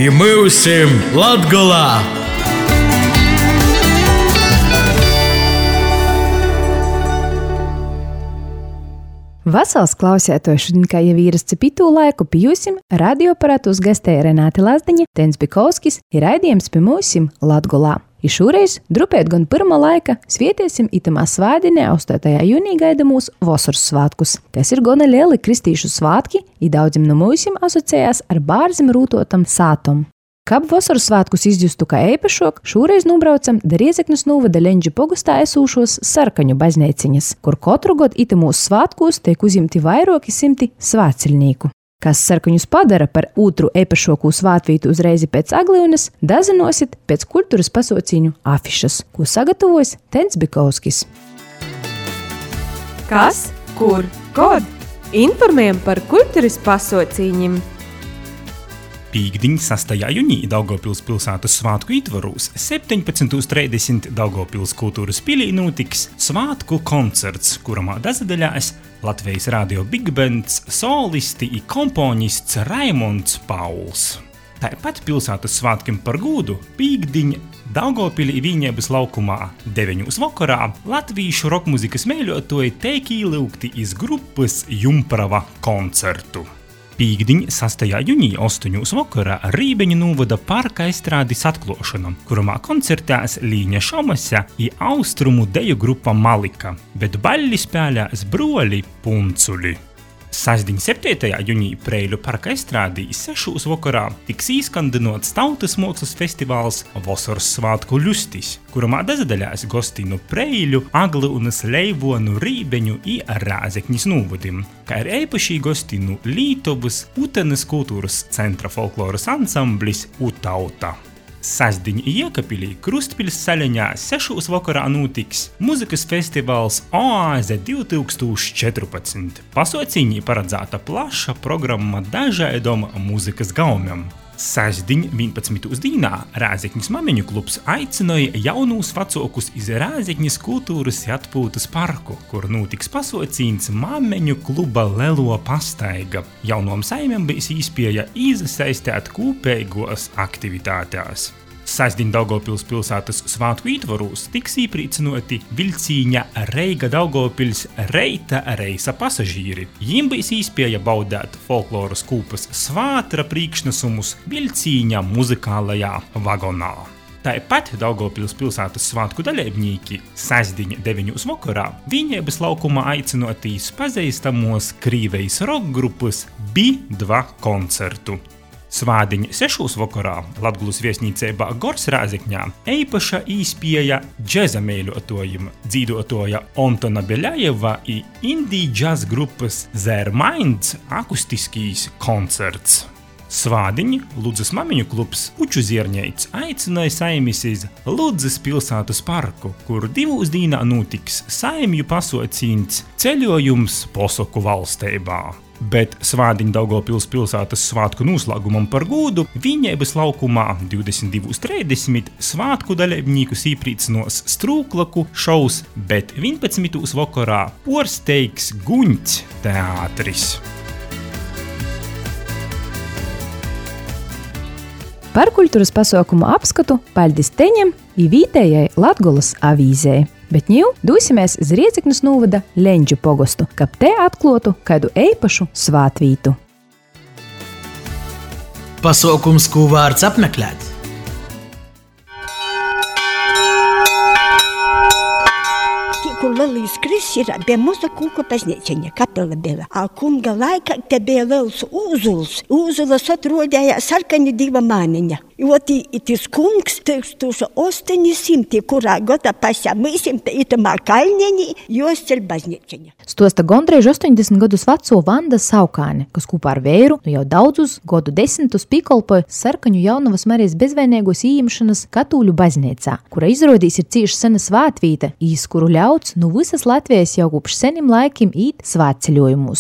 I myusim Latgolā! Vasals klausētoju šodien, kā jau īrasts pitū laiku, pijusim radioaparātu uzgastēja Renāte Lazdiņa, Tens Bikovskis ir raidījums pie mūsim Latgolā. I šoreiz, drupēt gan pirmā laika, svietiesim itamā svādinē 8. jūnī gaidamūs Vosoras svātkus, kas ir gana lieli kristīšu svātki, I daudzim no mūsim asociējās ar bārzim rūtotam sātom. Kab Vosoras svātkus izjustu kā eipašok, šoreiz nubraucam da Riezeknes novada Leņģu pogastā esūšos Sarkaņu baznēciņas, kur katru gadu itamūs svātkos tiek uzimti vairoki simti svāceļnīku. Kas Sarkaņus padara par otru eipašoku svātvītu uzreizi pēc Agliunas, dazinosit pēc kultūras pasauciņu afišas, ko sagatavojas Tens Bikovskis. Kas, kur, kod? Informējam par kultūras pasauciņiem. Pīkdiņ 6. jūnī Daugavpils pilsētas svātku itvarūs 17:30 Daugavpils kultūras pilī notiks svātku koncerts, kuramā dazadaļās Latvijas radio Big Bands, solisti I komponists Raimonds Pauls. Tāpat pilsētas svātkiem par gūdu pīkdiņ Daugavpilī Vīņēbas laukumā 9 vakarā latvīšu rokmuzikas mēļotoji teik īlūgti iz grupas Jumprava koncertu. Pīkdiņ 6. jūnī 8. vakarā Rībeņu novada parka estrādes atklošana, kurumā koncertēs Līņa Šomasa I austrumu deju grupa Malika, bet baļļi spēlēs broļi Puncuļi. Sasdiņ 7. jūnī Preiļu parka estrādī 6. vakarā tiks īskandinots tautas mākslas festivāls Vosoras svātku ļustis, kurumā dazadaļās gostinu Preiļu, Agliunas, Leivonu, Rībeņu I Rāzeknis novadim, kā ir eipašī gostinu Lītovas Utenes kultūras centra folkloras ansamblis Utauta. Sasdiņ Iekapilī Krustpiļs saļaņā 6. vakarā notiks muzikas festivāls Oāze 2014. Pasauciņī paredzēta plaša programma dažādom muzikas gaumiem. Sasdiņ 11. dīnā Rāzeknis Mameņu klubs aicinoja jaunūs vacokus iz Rāzeknis kultūras atpūtas parku, kur notiks pasaucīns Mameņu kluba Lelo pastaiga. Jaunom saimiem bijis īspēja izasaistēt kūpeigos aktivitātēs. Sasdiņ Daugavpils pilsētas svātku itvarūs tiks īprīcinoti viļcīņa Reiga Daugavpils reita reisa pasažīri. Jim bijis īspēja baudēt folkloras kūpas svātra prīkšnesumus viļcīņa muzikālajā vagonā. Tāpat Daugavpils pilsētas svātku dalībnieki sasdiņ 9. vakarā Vīņēbas laukumā aicinotīs pazīstamos Krīvejas rock grupas B2 koncertu. Svādiņ 6. vakarā Latgulas viesnīceibā Gors Rāzekņā eipaša īspēja džeza mēļotojim dzīdotoja Ontona Beļajeva I indie jazz grupas Their Minds akustiskīs koncerts. Svādiņ Ludzas Mameņu klubs Puču Zierņeic aicināja saimis iz Ludzas pilsētas parku, kur 2 dīnā notiks saimju pasaucīns ceļojums Posoku valsteibā. Bet svādiņ Daugavpils pilsētas svātku noslēgumam par gūdu Vīņēbas laukumā 22:30 svātku dalībniekus īprīcinos Strūklaku šovs, bet 11. vakarā porsteigs Guņķs teātris. Par kultūras pasaukumu apskatu paļdis teņem I vītējai Latgolas avīzei. Bet ņū dūsimies iz Riezeknes novada Leņģu pogostu, kab te atklotu kādu eipašu svātvītu. Pasaukums, ko vārds apmeklēt. Kur Lelijas Kris ir pie mūsu kūka baznīciņa, kapela bija. Kunga laikā te bija liels Ūzuls. Ūzulas atrodēja Sarkaņu diva māniņa. Oti itis kungs 1800, kurā gada pasā mīsim itamā kaļņiņi, jos ir baznīciņa. Stosta gondreiž 80 gadus veco Vanda Saukāne, kas kopā ar vēru jau daudzus godu desmitus pīkolpoja Sarkaņu Jaunavas Marijas bezvainīgos īimšanas Katūļu baznīcā, kura izrodīs ir cīši sena svātvīta, iz kuru ļauts no visas Latvijas jau kopš senim laikim īt svātceļojumus.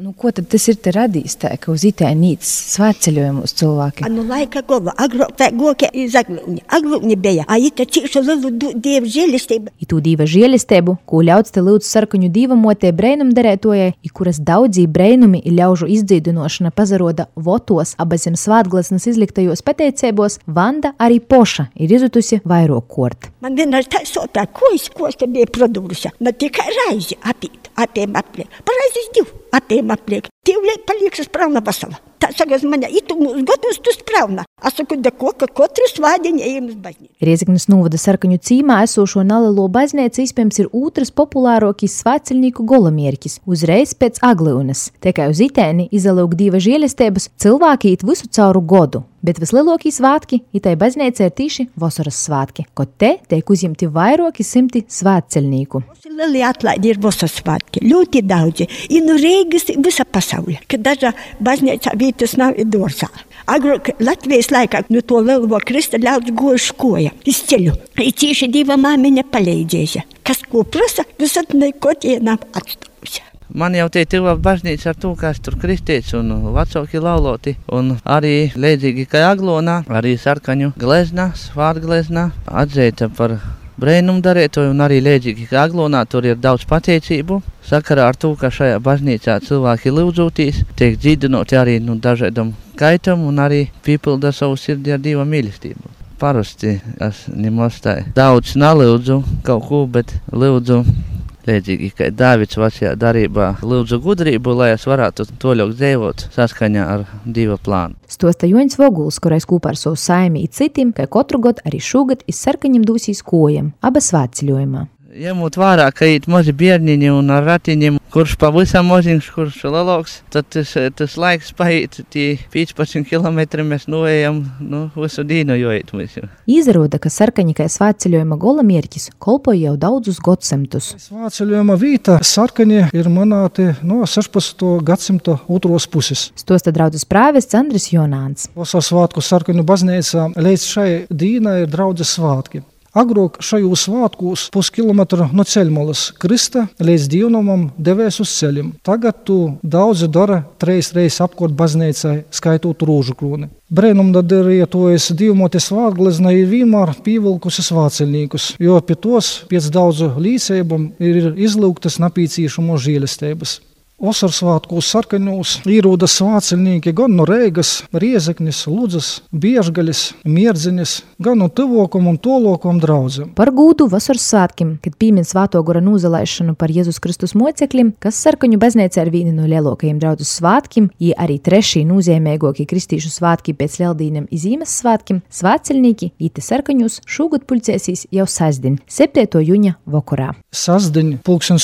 Nu, ko tad tas ir te radījis tā, ka uz itēnītas svētceļojumus cilvēki? Laika gola, agrāk tā goka iz Aglūņa bija, a ita cīšu lielu dievu žēlistību. I tū dieva žēlistību, ko ļauts te lūdzu sarkaņu dīvamotē breinumdarētojai, i kuras daudzī breinumi i ļaužu izdzīdinošana pazaroda votos abazem svātglesnas izliktajos pateicēbos, Vanda arī poša ir izutusi vairāk kort. Man vienmēr tā sopē, ko te bija prodūrusi, ne tikai raizi apiem apliek, paraizis divu apiem apliek, tīvliek paliekšas pravna vasala. Tā sagas maņa, itu mūs gotus tu spravna. A saku, da ko, ka kotru svādiņu ejam uz baznīcu. Rieziknis novada sarkaņu cīmā esošo Nalelo baznīcu iespējams ir otrs populārākais svētceļnieku golamierkis, uzreiz pēc Aglūnas. Tikai uz itēni izalūk dieva žēlistības cilvēki īt visu cauru godu, bet vislielākie svētki itai baznīca ir tīši vasaras svētki, ko te tiek uzņemti vairāki simti svētceļnieku. Lieli atlaidi ir vasaras svētki, ļoti daudzi, i no Reigas visa pasaule, ka daža baznīca vietas nav dārzā. Agrāk Latvijas laikā no to lielo Krista ļauds goja škoja, iz ceļu. I cīši dieva māmiņa palīdzēja. Kas ko prasa, visat nekot ienām atstāvusi. Man jau tie tuva baznīca ar to, ka es tur kristīts un vecāki lauloti. Un arī līdzīgi kā Aglonā, arī sarkaņu gleznā, svātgleznā atzīta par breinumdarētoju un arī līdzīgi kā Aglonā tur ir daudz pateicību. Sakarā ar to, ka šajā baznīcā cilvēki lūdzotīs, tiek dzīdinoti arī dažādam kaitam un arī pīpilda savu sirdi ar dieva mīlestību. Parasti es nemaz tā daudz nalūdzu kaut ko, bet lūdzu līdzīgi kā Dāvids vecajā darībā lūdzu gudrību, lai es varētu toļok dzīvot saskaņā ar dieva plānu. Stosta Joņs Voguls, kurais kopā ar savu saimi i citim, ka katru gadu arī šogad iz sarkaņiem dūsīs kojam, aba svētceļojumā. Ņemot vērā, ka īt mazi bērniņi un ar ratiņiem, kurš pavisam maziņš, kurš lielāks, tad tas laiks paiet, tie 15 kilometri mēs noejam, visu dienu joīt mēs. Izrāda, ka sarkaņi kā svētceļojuma golamierkis kolpoja jau daudzus gadsimtus. Svētceļojuma vīta sarkaņi ir manāti no 16. gadsimta otros puses. Stosta draudzes prāvests Andris Jonāns. Vasaras svētku sarkaņu baznīcā līdz šai dīnai ir draudzes svētki. Agrāk šajos svētkos puskilometru no ceļmalas Krista līdz dievnamam devēs uz ceļiem. Tagad tu daudzi dara 3 reizes apkārt baznīcai, skaitot rūžu kroni. Breinumdarētojas divmote svātglezna ir vienmēr pievilkusi svētceļniekus, jo pie tos pēc daudzu līdzībām ir izlūgtas napīcīšamo žēlistības. Vasaras svētkos sarkaņos ierodas svētceļnieki gan no Reigas, Riezeknis, Ludzas, Biežgaļas, Mierdziņas, gan no tuvākām un tolākām draudzēm. Par gūdu vasaras svētkiem, kad pīmin Svāto gora nūzalaišanu par Jēzus Kristus mocekļiem, kas sarkaņu baznīcā ir vieni no lielākajiem draudzes svētkiem, i arī trešī nozīmīgākie kristīšu svētki pēc Lieldīniem i Zīmes svētkiem, svētceļnieki ite sarkaņos šogad pulcēsīs jau sastdiņ, 7. jūņa vakarā. Sastdiņ,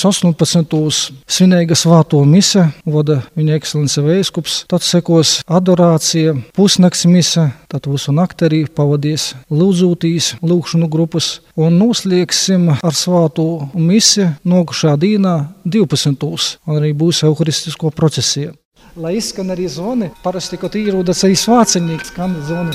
18. svinīga Svāto mise, vada viņa ekscelence veiskups, tad sekos adorācija, pusnakts mise, tad visu nakti arī pavadīs lūdzūtīs, lūkšanu grupas, un noslēgsim ar svātu misi nokušā dīnā 12. un arī būs euharistisko procesija. Lai izskan arī zvoni, parasti, kad ierodas arī svāceņnieks, skan zvoni.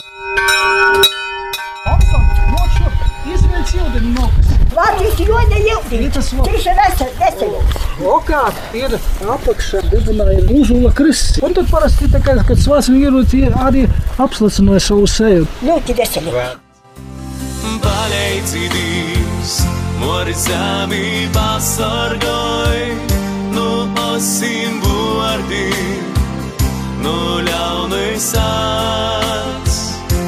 Izvēl cildiņu nokas. Vārtīs joņa jildīt, tīši veseļīgs. Okā ir apakšā dibinā ir Uzula Kristis. Un tad parasti tā kā, kad svācini ierodas, arī apslacinoja savu seju. Ļoti veselīgi. Palīdzi Dievs, mori zemi pasargoj, no osim vārdiem, no ļaunais acs.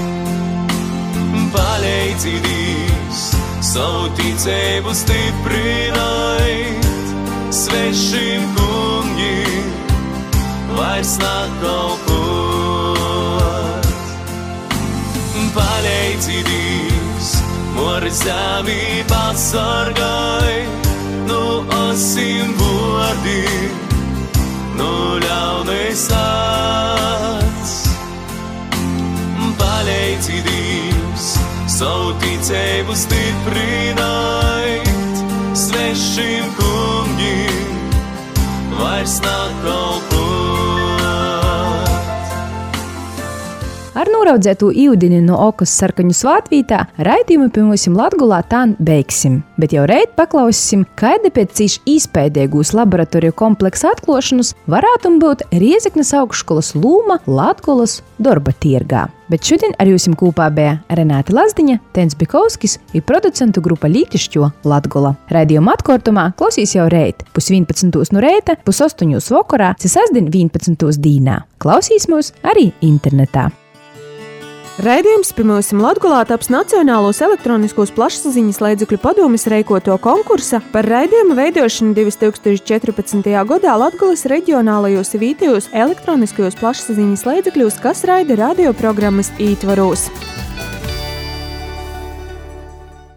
Palīdzi Dievs, savu ticību stiprināt, svešiem kungiem vairs nekalpot. Palīdzi Dievs, mori zemi pasargoj, no osim vārdiem, no ļaunais acs. Palīdzi Dievs, savu ticību stiprināt, svešiem kungiem vairs nekalpot. Ar nūraudzētu īudini no Okas sarkaņu svātvītā, raidījumu pie mums Latgolā tān beigsim. Bet jau reit paklausīsim, kāda pēc cīši īspēdīgūs laboratoriju kompleksa atklošanas varētu būt Riezeknes augšskolas lūma Latgolas darba tirgā. Bet šodien ar jūsim kūpā bija Renāte Lazdiņa, Tens Bikovskis un producentu grupa Lītišķo Latgola. Raidījuma atkārtumā klausīs jau reit, 11:00 no reita, 8:00 vakarā, sasdien 11:00 dīnā. Klausīs mūs arī internetā. Raidījums pie mums Latgolā taps Nacionālos elektroniskos plašsaziņas līdzekļu padomes reikoto konkursa par raidījumu veidošanu 2014. gadā Latgolas reģionālajos vietējos elektroniskajos plašsaziņas līdzekļos, kas raida radioprogrammas ītvaros.